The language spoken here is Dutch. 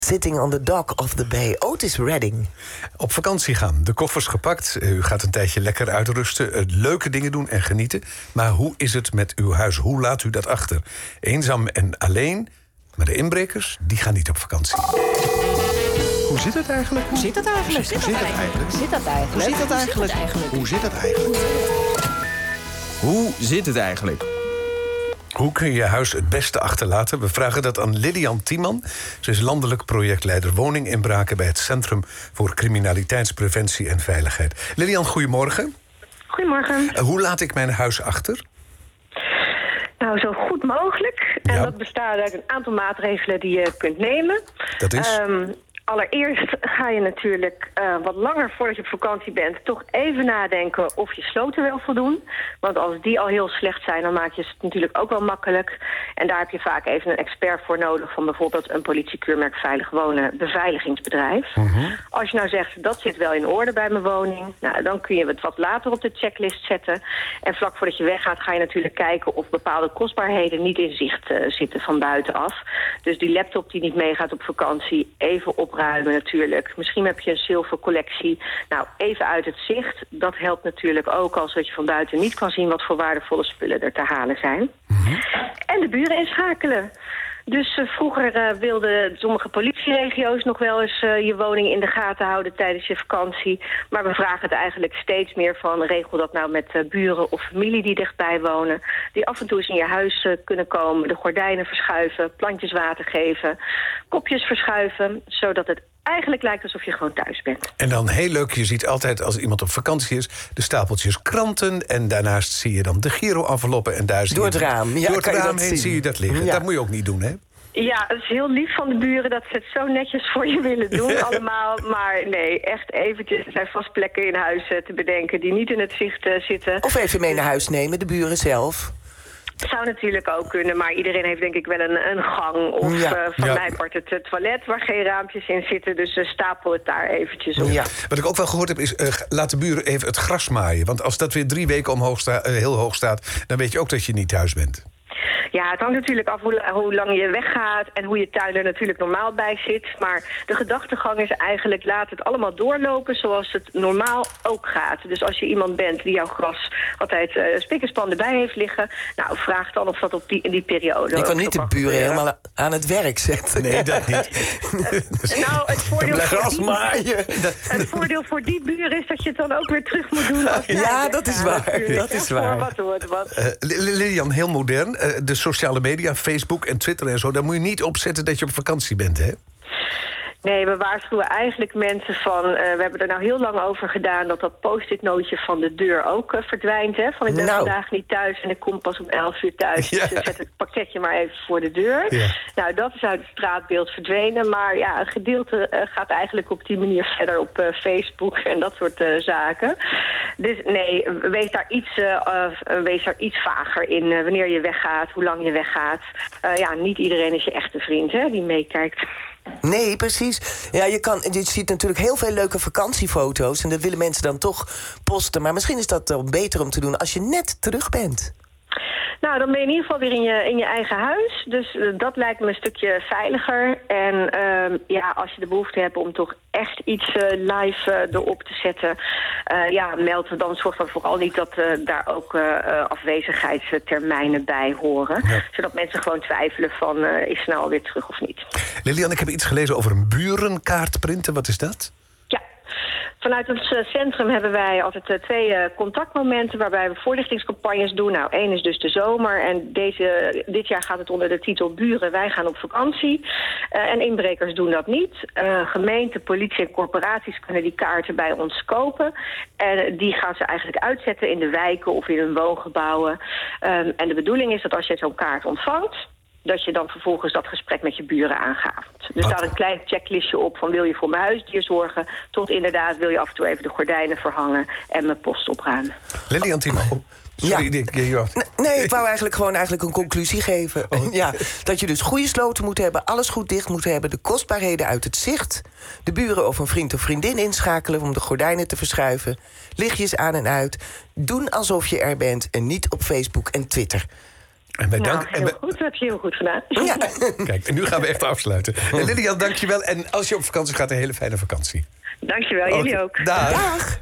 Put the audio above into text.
Sitting on the dock of the bay. Otis Redding. Op vakantie gaan, de koffers gepakt. U gaat een tijdje lekker uitrusten, leuke dingen doen en genieten. Maar hoe is het met uw huis? Hoe laat u dat achter? Eenzaam en alleen? Maar de inbrekers, die gaan niet op vakantie. Hoe zit het eigenlijk? Hoe zit het eigenlijk? Hoe zit het eigenlijk? Hoe zit dat eigenlijk? Hoe zit dat eigenlijk? Hoe zit het eigenlijk? Hoe zit het eigenlijk? Hoe kun je je huis het beste achterlaten? We vragen dat aan Lilian Tiemann. Ze is landelijk projectleider woninginbraken bij het Centrum voor Criminaliteitspreventie en Veiligheid. Lilian, goedemorgen. Goedemorgen. Hoe laat ik mijn huis achter? Nou, zo goed mogelijk. En dat bestaat uit een aantal maatregelen die je kunt nemen. Dat is? Allereerst ga je natuurlijk wat langer voordat je op vakantie bent toch even nadenken of je sloten wel voldoen. Want als die al heel slecht zijn, dan maak je het natuurlijk ook wel makkelijk. En daar heb je vaak even een expert voor nodig van bijvoorbeeld een politiekeurmerk Veilig Wonen beveiligingsbedrijf. Als je nou zegt, dat zit wel in orde bij mijn woning, nou, dan kun je het wat later op de checklist zetten. En vlak voordat je weggaat ga je natuurlijk kijken of bepaalde kostbaarheden niet in zicht zitten van buitenaf. Dus die laptop die niet meegaat op vakantie, even opruimen natuurlijk. Misschien heb je een zilvercollectie. Nou, even uit het zicht. Dat helpt natuurlijk ook als dat je van buiten niet kan zien wat voor waardevolle spullen er te halen zijn. En de buren inschakelen. Dus vroeger wilden sommige politieregio's nog wel eens je woning in de gaten houden tijdens je vakantie. Maar we vragen het eigenlijk steeds meer van, regel dat nou met buren of familie die dichtbij wonen. Die af en toe eens in je huis kunnen komen, de gordijnen verschuiven, plantjes water geven, kopjes verschuiven, zodat het eigenlijk lijkt alsof je gewoon thuis bent. En dan heel leuk, je ziet altijd als iemand op vakantie is de stapeltjes kranten en daarnaast zie je dan de Giro-enveloppen en daar zie Door je het raam. Ja, door het kan je raam dat heen zien? zie je dat liggen. Ja. Dat moet je ook niet doen, hè? Ja, het is heel lief van de buren dat ze het zo netjes voor je willen doen allemaal. Maar nee, echt eventjes. Er zijn vast plekken in huis te bedenken die niet in het zicht zitten. Of even mee naar huis nemen, de buren zelf. Het zou natuurlijk ook kunnen, maar iedereen heeft denk ik wel een gang. Of van mij part het toilet waar geen raampjes in zitten. Dus stapel het daar eventjes op. Ja. Wat ik ook wel gehoord heb is, laat de buren even het gras maaien. Want als dat weer 3 weken heel hoog staat, dan weet je ook dat je niet thuis bent. Ja, het hangt natuurlijk af hoe lang je weggaat en hoe je tuin er natuurlijk normaal bij zit. Maar de gedachtegang is eigenlijk, laat het allemaal doorlopen zoals het normaal ook gaat. Dus als je iemand bent die jouw gras altijd spik en span erbij heeft liggen, nou, vraag dan of dat in die periode. Je kan niet de buren helemaal aan het werk zetten. Nee, dat niet. Nou, het voordeel voor die buren is dat je het dan ook weer terug moet doen. Ja, dat is waar. Dat is waar. Wat hoort wat. Lilian, heel modern. De sociale media, Facebook en Twitter en zo, daar moet je niet op zetten dat je op vakantie bent, hè? Nee, we waarschuwen eigenlijk mensen van, we hebben er nou heel lang over gedaan dat post-it nootje van de deur ook verdwijnt. Hè? Van ik ben vandaag niet thuis en ik kom pas om 11 uur thuis. Ja. Dus zet het pakketje maar even voor de deur. Ja. Nou, dat is uit het straatbeeld verdwenen. Maar ja, een gedeelte gaat eigenlijk op die manier verder op Facebook en dat soort zaken. Dus nee, wees daar iets vager in wanneer je weggaat, hoe lang je weggaat. Ja, niet iedereen is je echte vriend, hè, die meekijkt. Nee, precies. Ja, je ziet natuurlijk heel veel leuke vakantiefoto's en dat willen mensen dan toch posten. Maar misschien is dat dan beter om te doen als je net terug bent. Nou, dan ben je in ieder geval weer in je eigen huis. Dus dat lijkt me een stukje veiliger. En als je de behoefte hebt om toch echt iets live erop te zetten, meld dan, zorg dan vooral niet dat daar ook afwezigheidstermijnen bij horen. Ja. Zodat mensen gewoon twijfelen van, is ze nou alweer terug of niet. Lilian, ik heb iets gelezen over een burenkaart printen. Wat is dat? Ja. Vanuit het centrum hebben wij altijd 2 contactmomenten waarbij we voorlichtingscampagnes doen. Nou, 1 is dus de zomer en dit jaar gaat het onder de titel Buren, wij gaan op vakantie. En inbrekers doen dat niet. Gemeente, politie en corporaties kunnen die kaarten bij ons kopen. En die gaan ze eigenlijk uitzetten in de wijken of in hun woongebouwen. En de bedoeling is dat als je zo'n kaart ontvangt, dat je dan vervolgens dat gesprek met je buren aangaat. Dus daar een klein checklistje op van wil je voor mijn huisdier zorgen, tot inderdaad wil je af en toe even de gordijnen verhangen en mijn post opruimen. Lilian Tiemann. Sorry, Nee, ik wou eigenlijk een conclusie geven. Ja, dat je dus goede sloten moet hebben, alles goed dicht moet hebben, de kostbaarheden uit het zicht, de buren of een vriend of vriendin inschakelen om de gordijnen te verschuiven, lichtjes aan en uit, doen alsof je er bent en niet op Facebook en Twitter. En wij Nou, danken. heel goed. Dat heb je heel goed gedaan. Ja. Kijk, en nu gaan we echt afsluiten. Lilian, dank je wel. En als je op vakantie gaat, een hele fijne vakantie. Dankjewel, jullie ook. Dag. Dag.